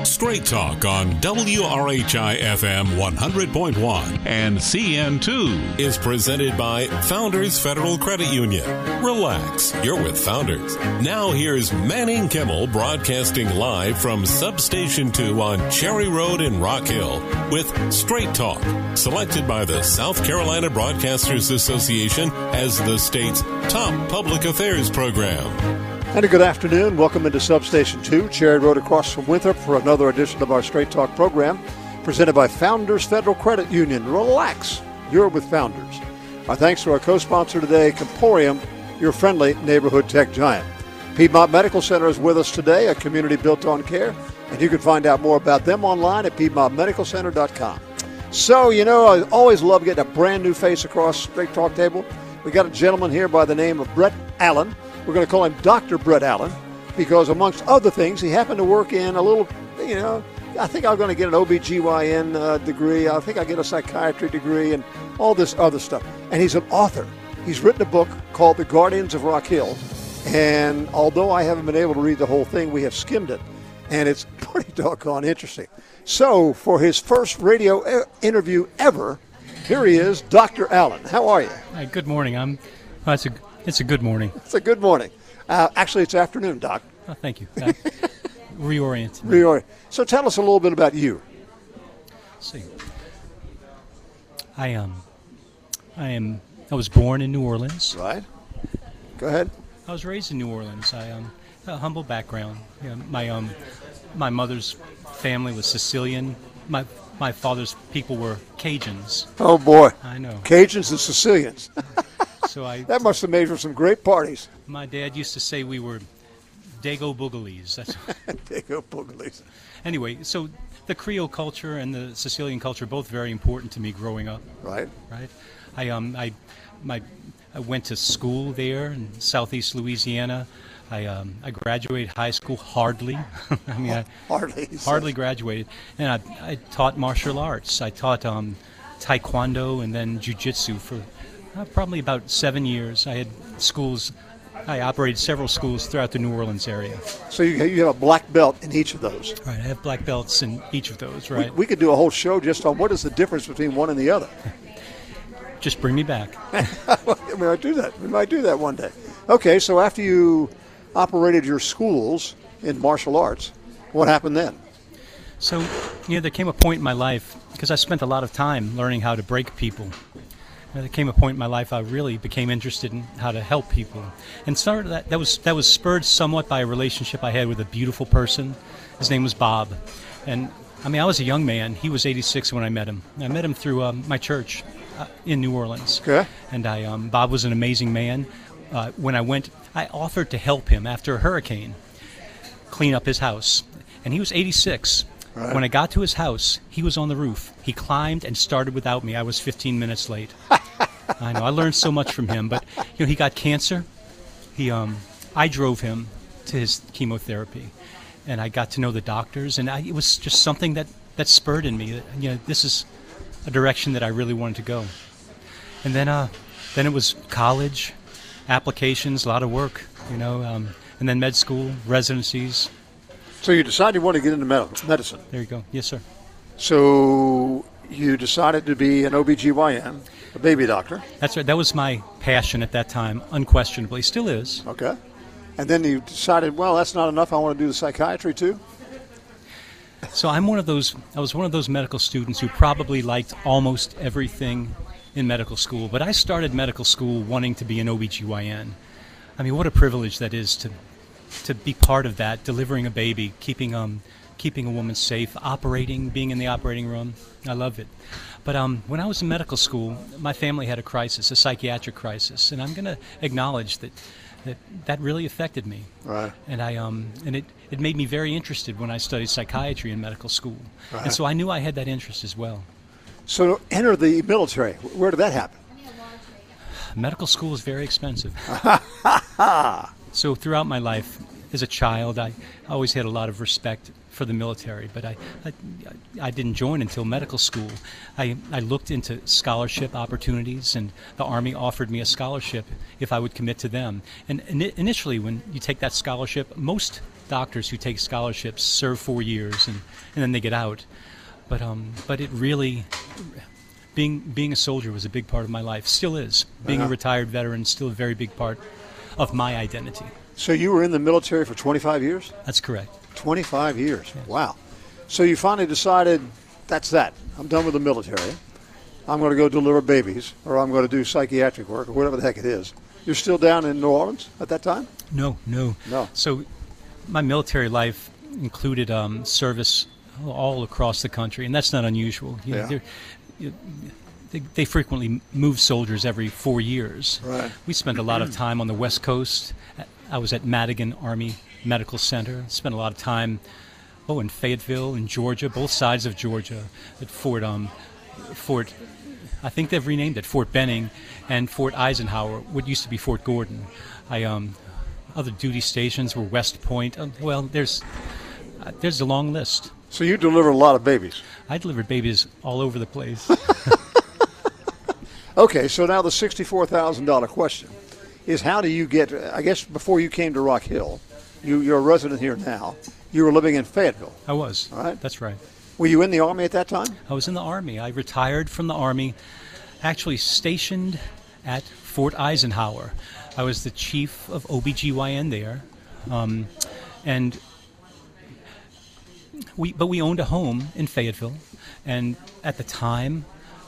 Straight Talk on WRHI FM 100.1 and CN2 is presented by Founders Federal Credit Union. Relax, you're with Founders. Now here's Manning Kimmel broadcasting live from Substation 2 on Cherry Road in Rock Hill with Straight Talk, selected by the South Carolina Broadcasters Association as the state's top public affairs program. And a good afternoon. Welcome into Substation 2, Cherry Road across from Winthrop for another edition of our Straight Talk program presented by Founders Federal Credit Union. Relax, you're with Founders. Our thanks to our co-sponsor today, Comporium, your friendly neighborhood tech giant. Piedmont Medical Center is with us today, a community built on care, and you can find out more about them online at piedmontmedicalcenter.com. So, you know, I always love getting a brand new face across the Straight Talk table. We got a gentleman here by the name of Brett Allen. We're going to call him Dr. Brett Allen because, amongst other things, he happened to work in a little, you know, I think I'm going to get an OBGYN degree. I think I'll get a psychiatry degree and all this other stuff. And he's an author. He's written a book called The Guardians of Rock Hill. And although I haven't been able to read the whole thing, we have skimmed it. And it's pretty doggone interesting. So for his first radio interview ever, here he is, Dr. Allen. How are you? Hi, good morning. It's a good morning. It's a good morning. Actually, it's afternoon, Doc. Oh, thank you. Reorient. So tell us a little bit about you. Let's see. I was born in New Orleans. Right. Go ahead. I was raised in New Orleans. A humble background. You know, my mother's family was Sicilian. My father's people were Cajuns. Oh boy. I know. Cajuns and Sicilians. That must have made for some great parties. My dad used to say we were Dago Boogalies. Dago Boogalies. Anyway, so the Creole culture and the Sicilian culture are both very important to me growing up. Right. I went to school there in southeast Louisiana. I graduated high school hardly. Hardly graduated. And I taught martial arts. I taught taekwondo and then jiu-jitsu for probably about 7 years. I had schools. I operated several schools throughout the New Orleans area. So you have a black belt in each of those. Right, I have black belts in each of those, right. We could do a whole show just on what is the difference between one and the other. Just bring me back. We might do that. We might do that one day. Okay, so after you operated your schools in martial arts, what happened then? So, you know, there came a point in my life, because I spent a lot of time learning how to break people. There came a point in my life I really became interested in how to help people, and started that was spurred somewhat by a relationship I had with a beautiful person. His name was Bob, and I was a young man. He was 86 when I met him. I met him through my church in New Orleans. Okay. And Bob was an amazing man. When I went, I offered to help him after a hurricane, clean up his house, and he was 86. Right. When I got to his house, he was on the roof. He climbed and started without me. I was 15 minutes late. I know. I learned so much from him. But you know, he got cancer. I drove him to his chemotherapy, and I got to know the doctors. And it was just something that spurred in me. You know, this is a direction that I really wanted to go. And then it was college, applications, a lot of work. You know, and then med school, residencies. So you decided you wanted to get into medicine. There you go. Yes, sir. So you decided to be an OBGYN, a baby doctor. That's right. That was my passion at that time, unquestionably. Still is. Okay. And then you decided, well, that's not enough. I want to do the psychiatry too. So I was one of those medical students who probably liked almost everything in medical school. But I started medical school wanting to be an OBGYN. I mean, what a privilege that is to be part of that, delivering a baby, keeping a woman safe, being in the operating room. I loved it. But when I was in medical school, my family had a psychiatric crisis, and I'm going to acknowledge that really affected me. Right. And it made me very interested when I studied psychiatry in medical school. Right. And so I knew I had that interest as well. So to enter the military, where did that happen? Medical school is very expensive. So throughout my life, as a child, I always had a lot of respect for the military, but I didn't join until medical school. I looked into scholarship opportunities, and the Army offered me a scholarship if I would commit to them. And initially, when you take that scholarship, most doctors who take scholarships serve 4 years and then they get out. But it really, being a soldier was a big part of my life. Still is. Being a retired veteran is still a very big part of my identity. So you were in the military for 25 years? That's correct. 25 years. Yes. Wow. So you finally decided, that's that. I'm done with the military. I'm going to go deliver babies, or I'm going to do psychiatric work, or whatever the heck it is. You're still down in New Orleans at that time? No. So my military life included service all across the country, and that's not unusual. They frequently move soldiers every 4 years. Right. We spent a lot of time on the West Coast. I was at Madigan Army Medical Center. Spent a lot of time in Fayetteville, in Georgia, both sides of Georgia, at Fort, I think they've renamed it, Fort Benning, and Fort Eisenhower, what used to be Fort Gordon. Other duty stations were West Point. There's a long list. So you deliver a lot of babies. I delivered babies all over the place. Okay, so now the $64,000 question is, how do you get, I guess before you came to Rock Hill, you're a resident here now, you were living in Fayetteville. I was. All right. That's right. Were you in the Army at that time? I was in the Army. I retired from the Army, actually stationed at Fort Eisenhower. I was the chief of OBGYN there. We owned a home in Fayetteville, and at the time,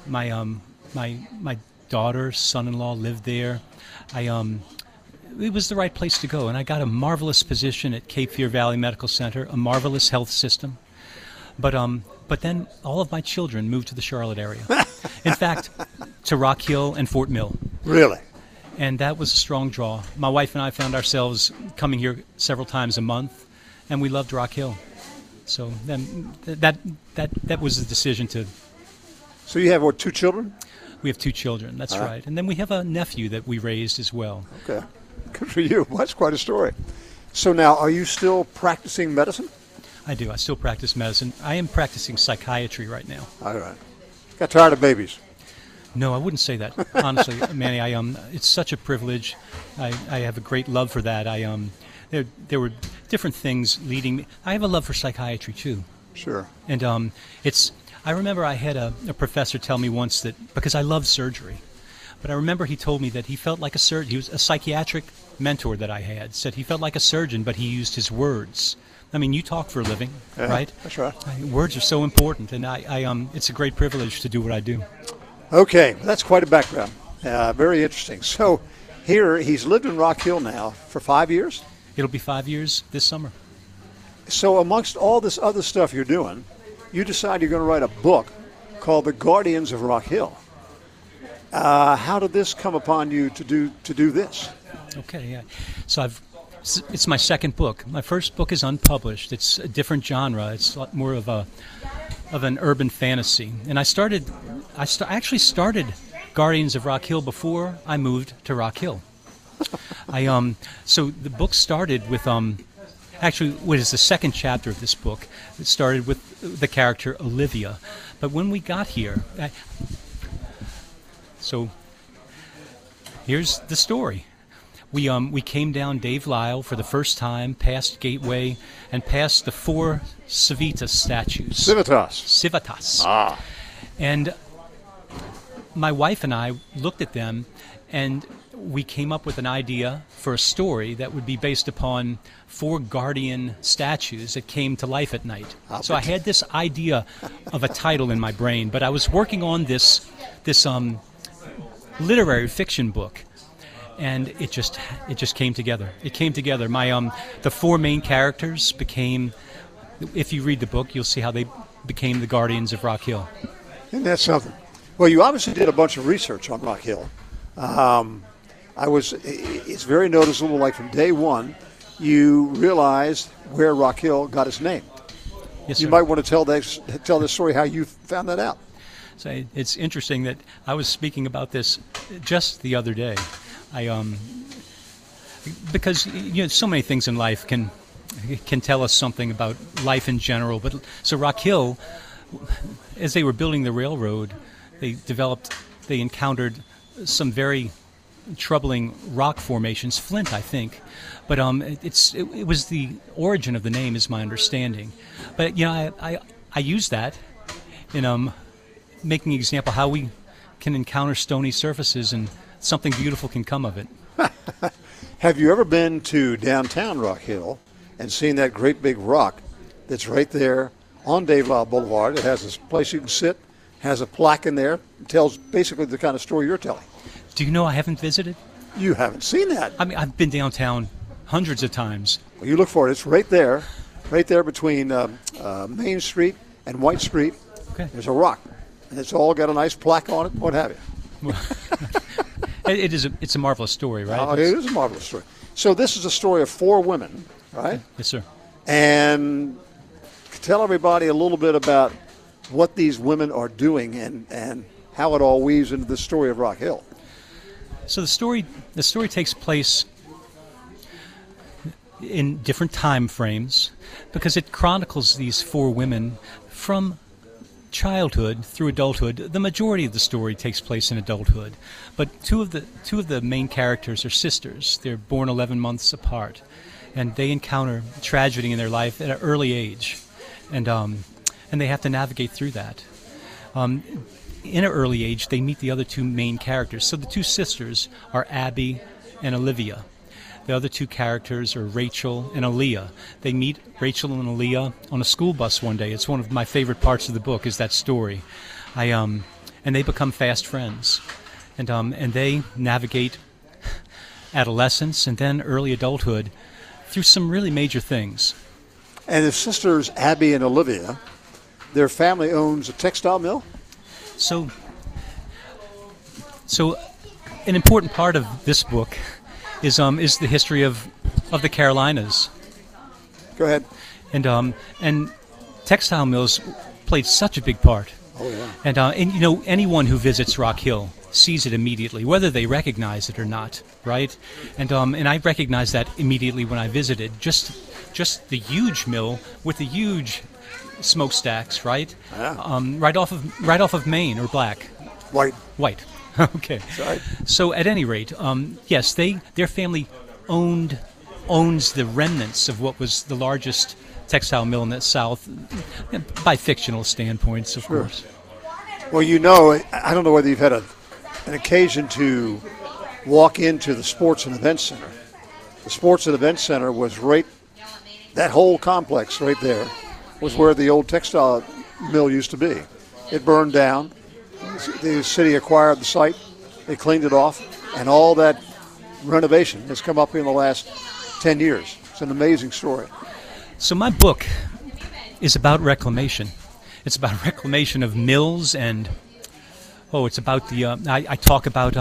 my daughter, son-in-law lived there. It was the right place to go, and I got a marvelous position at Cape Fear Valley Medical Center, a marvelous health system. But then all of my children moved to the Charlotte area. In fact, to Rock Hill and Fort Mill. Really? And that was a strong draw. My wife and I found ourselves coming here several times a month, and we loved Rock Hill. So then that was the decision to. So you have, 2 children? We have 2 children, that's right. And then we have a nephew that we raised as well. Okay. Good for you. Well, that's quite a story. So now, are you still practicing medicine? I do. I still practice medicine. I am practicing psychiatry right now. All right. Got tired of babies? No, I wouldn't say that. Honestly, Manny, it's such a privilege. I have a great love for that. There were different things leading me. I have a love for psychiatry too. Sure. And I remember I had a professor tell me once that, because I love surgery, but I remember he told me that he felt like a surgeon. He was a psychiatric mentor that I had, said he felt like a surgeon, but he used his words. I mean, you talk for a living, right? That's right. Words are so important, and it's a great privilege to do what I do. Okay, that's quite a background. Very interesting. So here, he's lived in Rock Hill now for 5 years? It'll be 5 years this summer. So amongst all this other stuff you're doing, you decide you're going to write a book called The Guardians of Rock Hill. How did this come upon you to do this? Okay, yeah. So it's my second book. My first book is unpublished. It's a different genre. It's more of an urban fantasy. And I actually started Guardians of Rock Hill before I moved to Rock Hill. So the book started with actually what is the second chapter of this book. It started with the character Olivia, but when we got here, so here's the story. We came down Dave Lyle for the first time, past Gateway, and past the 4 Civitas statues. Civitas. Ah. And my wife and I looked at them, and we came up with an idea for a story that would be based upon 4 guardian statues that came to life at night. So I had this idea of a title in my brain, but I was working on this literary fiction book, and it just came together. It came together. The 4 main characters became, if you read the book, you'll see how they became the Guardians of Rock Hill. Isn't that something? Well, you obviously did a bunch of research on Rock Hill. It's very noticeable, like from day one, you realized where Rock Hill got its name. Yes, you sir. might want to tell this story, how you found that out. So it's interesting that I was speaking about this just the other day. Because so many things in life can tell us something about life in general. But so Rock Hill, as they were building the railroad, they encountered some very troubling rock formations, flint, I think. But it was the origin of the name, is my understanding. But I use that in making an example how we can encounter stony surfaces and something beautiful can come of it. Have you ever been to downtown Rock Hill and seen that great big rock that's right there on Dave Lyle Boulevard? It has this place you can sit, has a plaque in there, it tells basically the kind of story you're telling. Do you know I haven't visited? You haven't seen that? I mean, I've been downtown hundreds of times. Well, you look for it. It's right there between Main Street and White Street. Okay. There's a rock, and it's all got a nice plaque on it, what have you. It's a marvelous story, right? Oh, it is a marvelous story. So this is a story of 4 women, right? Yes, sir. And tell everybody a little bit about what these women are doing and how it all weaves into the story of Rock Hill. So the story takes place in different time frames because it chronicles these 4 women from childhood through adulthood. The majority of the story takes place in adulthood, but two of the main characters are sisters. They're born 11 months apart, and they encounter tragedy in their life at an early age, and they have to navigate through that. In an early age, they meet the other 2 main characters. So the 2 sisters are Abby and Olivia. The other 2 characters are Rachel and Aaliyah. They meet Rachel and Aaliyah on a school bus one day. It's one of my favorite parts of the book is that story. And they become fast friends. And they navigate adolescence and then early adulthood through some really major things. And the sisters, Abby and Olivia, their family owns a textile mill? So an important part of this book is the history of the Carolinas. Go ahead. And textile mills played such a big part. Oh yeah. And anyone who visits Rock Hill sees it immediately, whether they recognize it or not, right? And I recognized that immediately when I visited. Just the huge mill with the huge smokestacks, right? Yeah. Right off of Maine or Black. White. Okay. Sorry. So at any rate, yes, their family owns the remnants of what was the largest textile mill in the South, by fictional standpoints, of course. Well, I don't know whether you've had an occasion to walk into the Sports and Events Center. The Sports and Events Center was that whole complex right there was where the old textile mill used to be. It burned down. The city acquired the site. They cleaned it off. And all that renovation has come up in the last 10 years. It's an amazing story. So my book is about reclamation. It's about reclamation of mills and, it's about the, I talk about,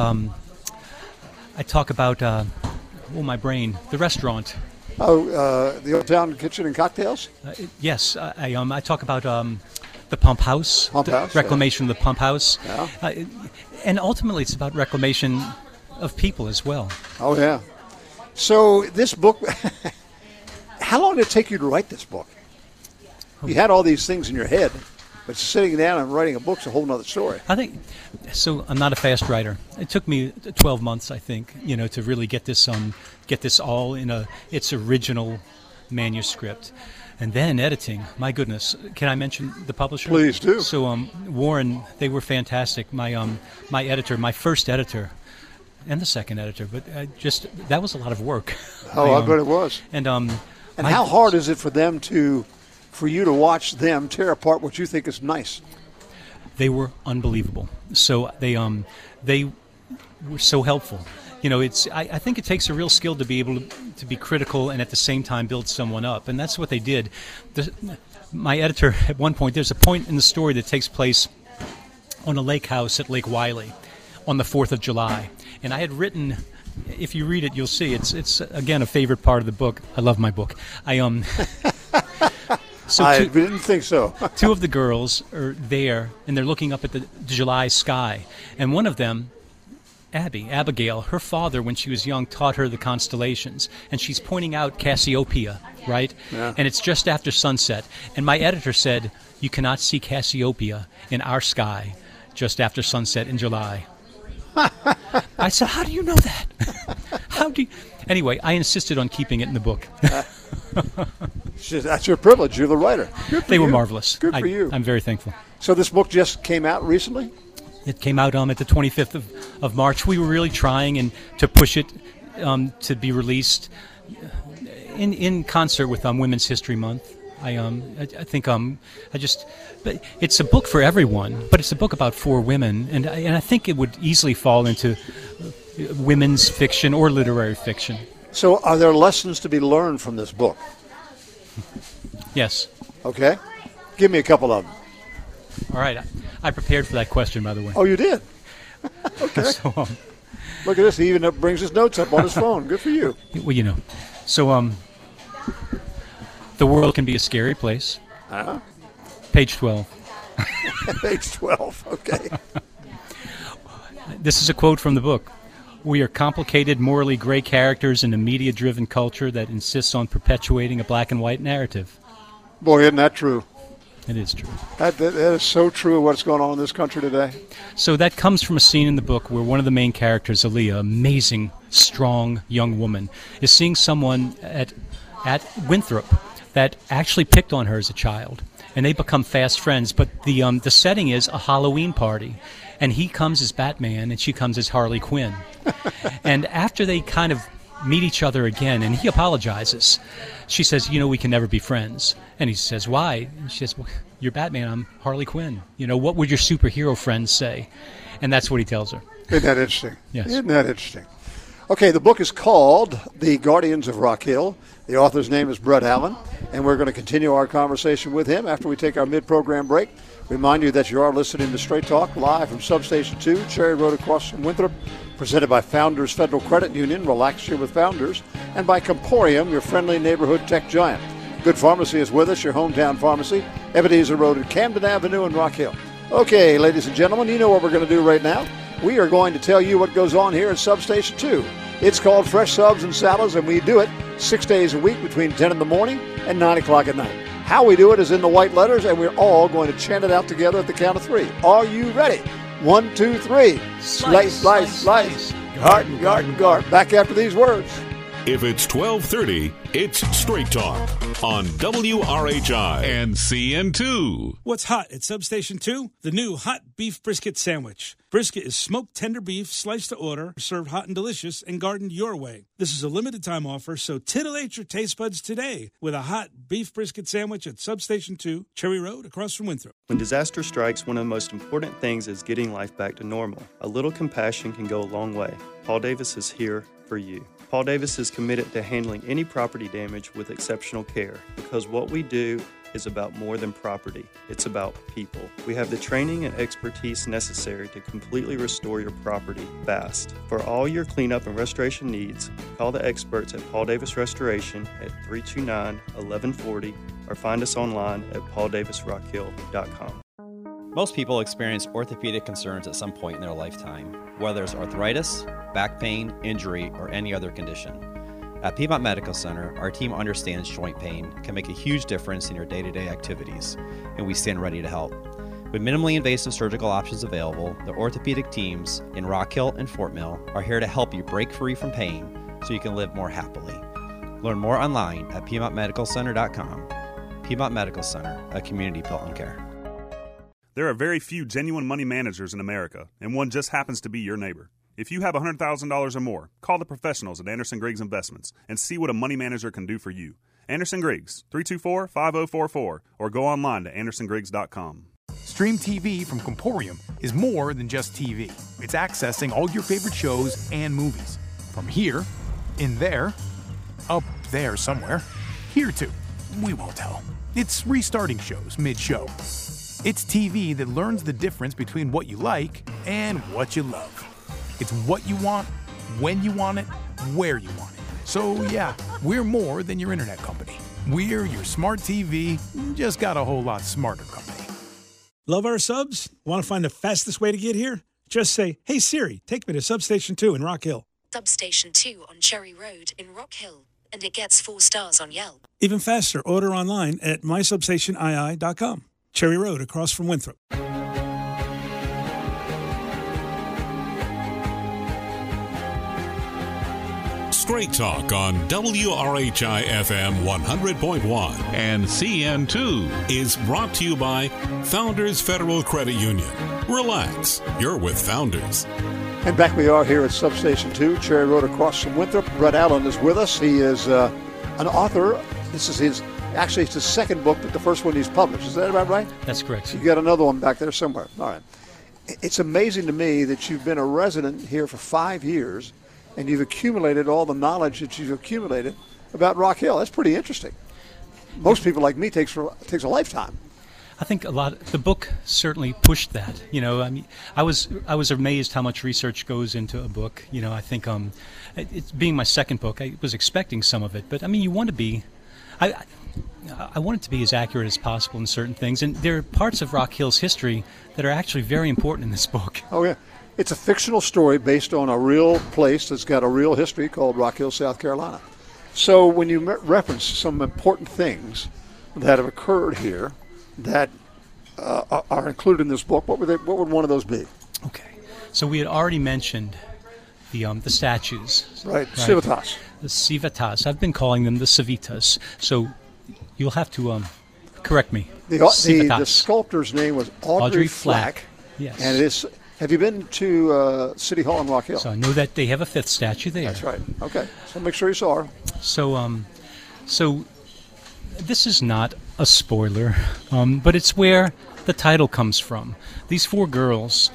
my brain, the restaurant. The Old Town Kitchen and Cocktails? Yes, I talk about the pump house, reclamation of the pump house. Yeah. And ultimately it's about reclamation of people as well. Oh, yeah. So this book, how long did it take you to write this book? You had all these things in your head, but sitting down and writing a book's a whole other story. I think, so I'm not a fast writer. It took me 12 months, I think, to really get this all in its original manuscript. And then editing, my goodness. Can I mention the publisher? Please do. So Warren, they were fantastic. My editor, my first editor, and the second editor, but that was a lot of work. Oh, I bet it was. And how hard is it for you to watch them tear apart what you think is nice? They were unbelievable. So they were so helpful. I think it takes a real skill to be able to be critical and at the same time build someone up, and that's what they did. My editor, at one point, there's a point in the story that takes place on a lake house at Lake Wylie on the 4th of July, and I had written. If you read it, you'll see it's again a favorite part of the book. I love my book. So I didn't think so. 2 of the girls are there, and they're looking up at the July sky, and one of them, Abigail, her father, when she was young, taught her the constellations, and she's pointing out Cassiopeia, right? Yeah. And it's just after sunset. And my editor said, you cannot see Cassiopeia in our sky just after sunset in July. I said, how do you know that? How do you... Anyway, I insisted on keeping it in the book. That's your privilege. You're the writer. They were marvelous. Good for you. I'm very thankful. So this book just came out recently? It came out at the 25th of March. We were really trying to push it to be released in concert with Women's History Month. But it's a book for everyone, but it's a book about 4 women, and I think it would easily fall into women's fiction or literary fiction. So are there lessons to be learned from this book? Yes. Okay. Give me a couple of them. All right. I prepared for that question, by the way. Oh, you did? Okay. So, look at this. He even brings his notes up on his phone. Good for you. Well, So, the world can be a scary place. Uh-huh. Page 12. Page 12. Okay. This is a quote from the book. We are complicated, morally gray characters in a media-driven culture that insists on perpetuating a black and white narrative. Boy, isn't that true? It is true. That is so true of what's going on in this country today. So that comes from a scene in the book where one of the main characters, Aaliyah, amazing, strong young woman, is seeing someone at Winthrop that actually picked on her as a child. And they become fast friends. But the setting is a Halloween party. And he comes as Batman and she comes as Harley Quinn. And after they kind of meet each other again, and he apologizes, she says, we can never be friends. And he says, why? And she says, well, you're Batman, I'm Harley Quinn. What would your superhero friends say? And that's what he tells her. Isn't that interesting? Yes. Isn't that interesting? Okay, the book is called The Guardians of Rock Hill. The author's name is Brett Allen, and we're going to continue our conversation with him after we take our mid-program break. Remind you that you are listening to Straight Talk live from Substation 2, Cherry Road across from Winthrop, presented by Founders Federal Credit Union, Relax Here with Founders, and by Comporium, your friendly neighborhood tech giant. Good Pharmacy is with us, your hometown pharmacy, Ebenezer Road at Camden Avenue in Rock Hill. Okay, ladies and gentlemen, you know what we're going to do right now. We are going to tell you what goes on here at Substation 2. It's called Fresh Subs and Salads, and we do it 6 days a week between 10 in the morning and 9 o'clock at night. How we do it is in the white letters, and we're all going to chant it out together at the count of 3. Are you ready? 1, 2, 3. Slice, slice, slice. Garden, garden, garden. Back after these words. If it's 12:30, it's Straight Talk on WRHI and CN2. What's hot at Substation 2? The new hot beef brisket sandwich. Brisket is smoked tender beef, sliced to order, served hot and delicious, and gardened your way. This is a limited time offer, so titillate your taste buds today with a hot beef brisket sandwich at Substation 2, Cherry Road, across from Winthrop. When disaster strikes, one of the most important things is getting life back to normal. A little compassion can go a long way. Paul Davis is here for you. Paul Davis is committed to handling any property damage with exceptional care because what we do is about more than property. It's about people. We have the training and expertise necessary to completely restore your property fast. For all your cleanup and restoration needs, call the experts at Paul Davis Restoration at 329-1140 or find us online at pauldavisrockhill.com. Most people experience orthopedic concerns at some point in their lifetime, whether it's arthritis, back pain, injury, or any other condition. At Piedmont Medical Center, our team understands joint pain can make a huge difference in your day-to-day activities, and we stand ready to help. With minimally invasive surgical options available, the orthopedic teams in Rock Hill and Fort Mill are here to help you break free from pain so you can live more happily. Learn more online at PiedmontMedicalCenter.com. Piedmont Medical Center, a community built on care. There are very few genuine money managers in America, and one just happens to be your neighbor. If you have $100,000 or more, call the professionals at Anderson Griggs Investments and see what a money manager can do for you. Anderson Griggs, 324-5044, or go online to AndersonGriggs.com. Stream TV from Comporium is more than just TV. It's accessing all your favorite shows and movies. From here, in there, up there somewhere, here to, we won't tell. It's restarting shows mid-show. It's TV that learns the difference between what you like and what you love. It's what you want, when you want it, where you want it. So yeah, we're more than your internet company. We're your smart TV, just got a whole lot smarter company. Love our subs? Want to find the fastest way to get here? Just say, hey Siri, take me to Substation 2 in Rock Hill. Substation 2 on Cherry Road in Rock Hill, and it gets 4 stars on Yelp. Even faster, order online at mysubstationii.com. Cherry Road across from Winthrop. Straight Talk on WRHI FM 100.1 and CN2 is brought to you by Founders Federal Credit Union. Relax, you're with Founders. And back we are here at Substation 2, Cherry Road across from Winthrop. Brett Allen is with us. He is an author. This is it's his second book, but the first one he's published. Is that about right? That's correct. You got another one back there somewhere. All right. It's amazing to me that you've been a resident here for 5 years and you've accumulated all the knowledge that you've accumulated about Rock Hill. That's pretty interesting. Most people like me takes a lifetime. I think the book certainly pushed that. You know, I mean, I was amazed how much research goes into a book. You know, I think it's being my second book, I was expecting some of it, but I mean, you want to be. I want it to be as accurate as possible in certain things, and there are parts of Rock Hill's history that are actually very important in this book. Oh yeah, it's a fictional story based on a real place that's got a real history called Rock Hill, South Carolina. So when you reference some important things that have occurred here that are included in this book, what would one of those be? Okay, so we had already mentioned the statues. Right, Civitas. The Civitas. I've been calling them the Civitas. So you'll have to correct me. The sculptor's name was Audrey Flack. Yes. And it is. Have you been to City Hall in Rock Hill? So I know that they have a fifth statue there. That's right. Okay. So make sure you saw her. So this is not a spoiler, but it's where the title comes from. These four girls.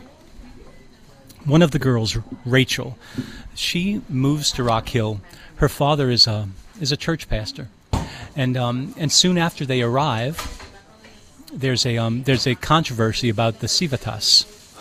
One of the girls, Rachel, she moves to Rock Hill. Her father is a church pastor, and soon after they arrive, there's a controversy about the Civitas,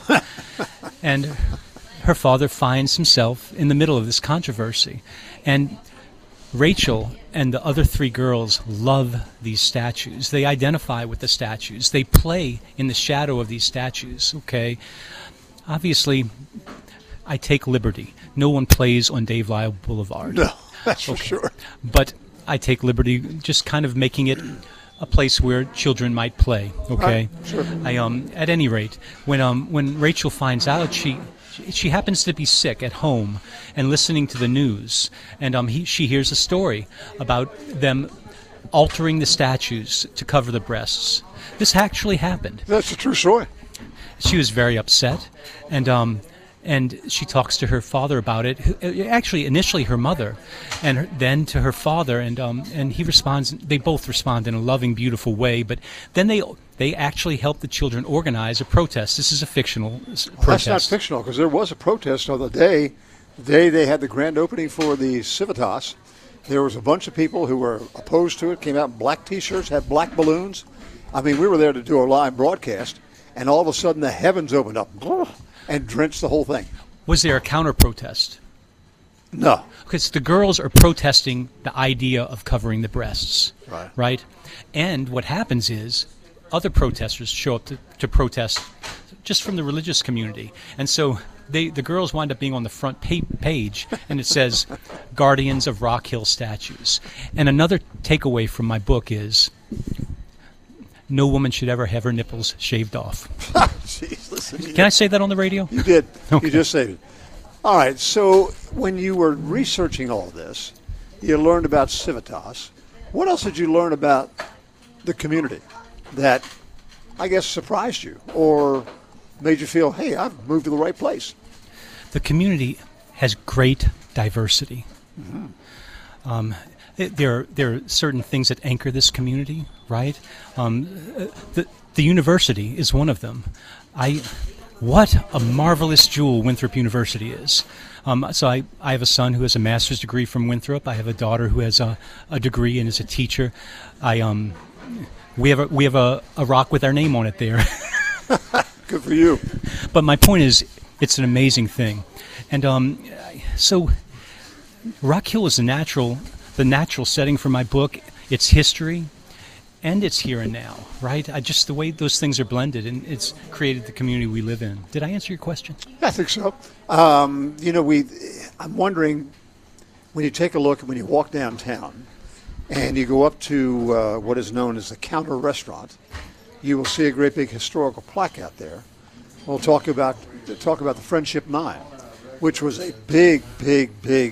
and her father finds himself in the middle of this controversy, and Rachel and the other three girls love these statues. They identify with the statues. They play in the shadow of these statues. Okay. Obviously, I take liberty. No one plays on Dave Lyle Boulevard. No, that's for sure. But I take liberty just kind of making it a place where children might play, okay? Right, sure. At any rate, when Rachel finds out, she happens to be sick at home and listening to the news, and she hears a story about them altering the statues to cover the breasts. This actually happened. That's a true story. She was very upset, and she talks to her father about it. Actually, initially her mother, and then to her father, and he responds. They both respond in a loving, beautiful way. But then they actually help the children organize a protest. This is a fictional protest. That's not fictional because there was a protest on the day they had the grand opening for the Civitas. There was a bunch of people who were opposed to it. Came out in black T-shirts, had black balloons. I mean, we were there to do a live broadcast. And all of a sudden, the heavens opened up and drenched the whole thing. Was there a counter-protest? No. Because the girls are protesting the idea of covering the breasts. Right. And what happens is other protesters show up to protest just from the religious community. And so the girls wind up being on the front page, and it says, Guardians of Rock Hill Statues. And another takeaway from my book is, no woman should ever have her nipples shaved off. Jeez, listen. Can I say that on the radio? You did. Okay. You just said it. All right. So when you were researching all this, you learned about Civitas. What else did you learn about the community that, I guess, surprised you or made you feel, hey, I've moved to the right place? The community has great diversity. Mm-hmm. There are certain things that anchor this community, right? The university is one of them. What a marvelous jewel Winthrop University is. So I have a son who has a master's degree from Winthrop. I have a daughter who has a degree and is a teacher. We have a rock with our name on it there. Good for you. But my point is, it's an amazing thing, and so Rock Hill is the natural setting for my book. Its history, and it's here and now, right? The way those things are blended, and it's created the community we live in. Did I answer your question? I think so. I'm wondering, when you take a look, when you walk downtown, and you go up to what is known as the Counter Restaurant, you will see a great big historical plaque out there. We'll talk about the Friendship 9, which was a big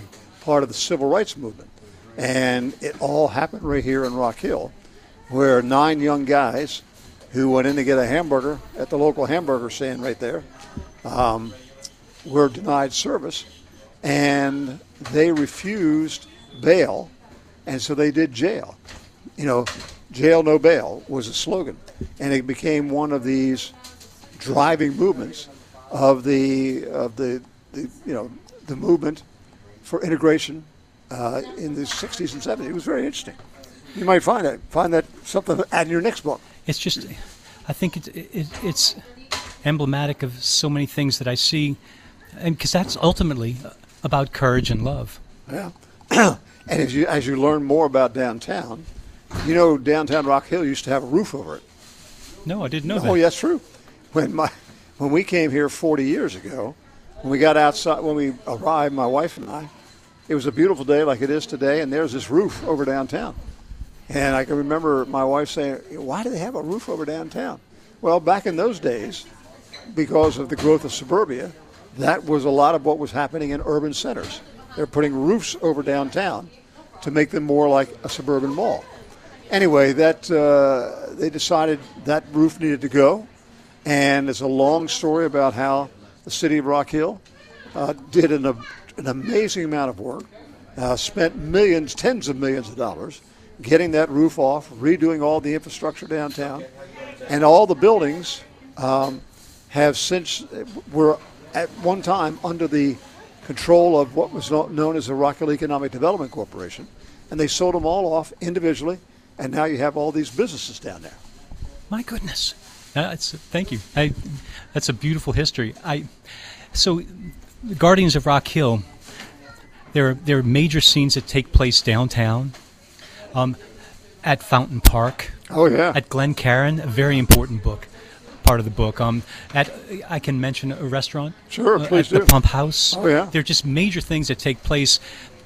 part of the civil rights movement. And it all happened right here in Rock Hill, where 9 young guys who went in to get a hamburger at the local hamburger stand right there were denied service, and they refused bail, and so they did jail. You know, jail, no bail was a slogan, and it became one of these driving movements of the movement for integration in the 60s and 70s. It was very interesting. You might find that something to add in your next book. It's just, I think it's emblematic of so many things that I see, and because that's ultimately about courage and love. Yeah. And as you learn more about downtown, you know, downtown Rock Hill used to have a roof over it. No, I didn't know that. Oh, yeah, that's true. When we came here 40 years ago, when we got outside, when we arrived, my wife and I, it was a beautiful day like it is today, and there's this roof over downtown. And I can remember my wife saying, why do they have a roof over downtown? Well, back in those days, because of the growth of suburbia, that was a lot of what was happening in urban centers. They're putting roofs over downtown to make them more like a suburban mall. Anyway, they decided that roof needed to go, and it's a long story about how the city of Rock Hill did an amazing amount of work, spent millions, tens of millions of dollars, getting that roof off, redoing all the infrastructure downtown, and all the buildings were at one time under the control of what was known as the Rock Hill Economic Development Corporation, and they sold them all off individually, and now you have all these businesses down there. My goodness. Thank you. That's a beautiful history. So the Guardians of Rock Hill, there are major scenes that take place downtown, at Fountain Park. Oh, yeah. At Glen Caron, a very important part of the book. I can mention a restaurant. Sure, please do. The Pump House. Oh, yeah. They're just major things that take place.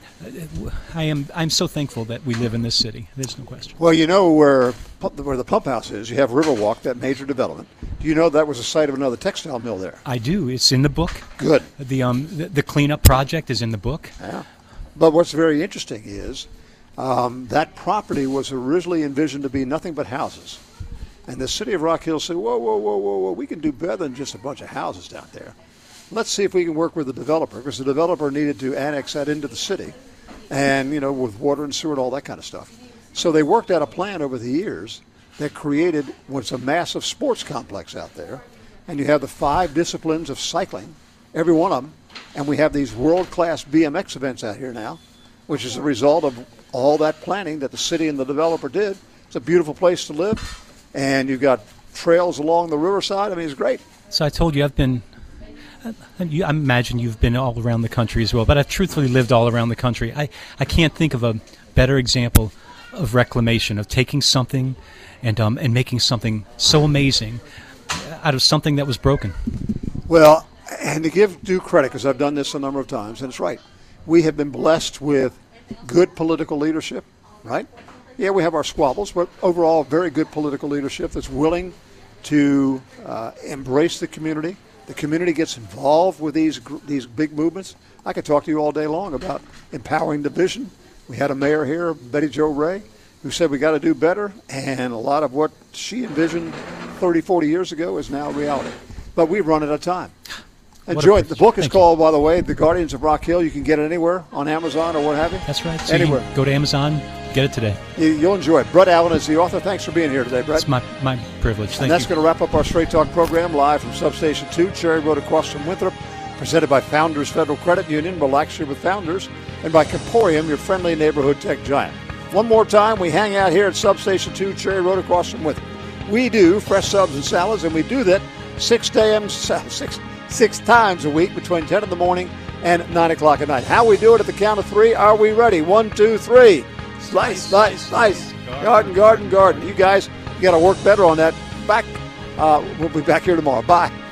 I'm so thankful that we live in this city. There's no question. Well, you know where the Pump House is. You have Riverwalk, that major development. Do you know that was the site of another textile mill there? I do. It's in the book. Good. The cleanup project is in the book. Yeah. But what's very interesting is that property was originally envisioned to be nothing but houses. And the city of Rock Hill said, whoa, we can do better than just a bunch of houses down there. Let's see if we can work with the developer, because the developer needed to annex that into the city, and, you know, with water and sewer and all that kind of stuff. So they worked out a plan over the years that created what's a massive sports complex out there, and you have the 5 disciplines of cycling, every one of them, and we have these world-class BMX events out here now, which is a result of all that planning that the city and the developer did. It's a beautiful place to live, and you've got trails along the riverside. I mean, it's great. So I told you I imagine you've been all around the country as well, but I've truthfully lived all around the country. I can't think of a better example of reclamation, of taking something and making something so amazing out of something that was broken. Well, and to give due credit, because I've done this a number of times, and it's right, we have been blessed with good political leadership, right? Yeah, we have our squabbles, but overall very good political leadership that's willing to embrace the community. The community gets involved with these big movements. I could talk to you all day long about empowering the vision. We had a mayor here, Betty Jo Ray, who said we got to do better, and a lot of what she envisioned 30, 40 years ago is now reality. But we've run out of time. Enjoy it. The book is called, by the way, The Guardians of Rock Hill. You can get it anywhere on Amazon or what have you. That's right. So anywhere. Go to Amazon, get it today. You'll enjoy it. Brett Allen is the author. Thanks for being here today, Brett. It's my privilege. Thank you. And that's going to wrap up our Straight Talk program live from Substation 2, Cherry Road across from Winthrop, presented by Founders Federal Credit Union. Relax here with Founders, and by Comporium, your friendly neighborhood tech giant. One more time, we hang out here at Substation 2, Cherry Road across from Winthrop. We do fresh subs and salads, and we do that 6 times a week between 10 in the morning and 9 o'clock at night. How we do it at the count of 3. Are we ready? 1, 2, 3. Slice, slice, slice. Garden, garden, garden. You guys, you got to work better on that. We'll be back here tomorrow. Bye.